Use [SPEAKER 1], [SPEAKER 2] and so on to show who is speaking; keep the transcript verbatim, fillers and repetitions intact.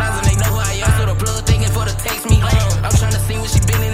[SPEAKER 1] times and they know who I am. So the plug thinking for the text me. I'm tryna see what she been in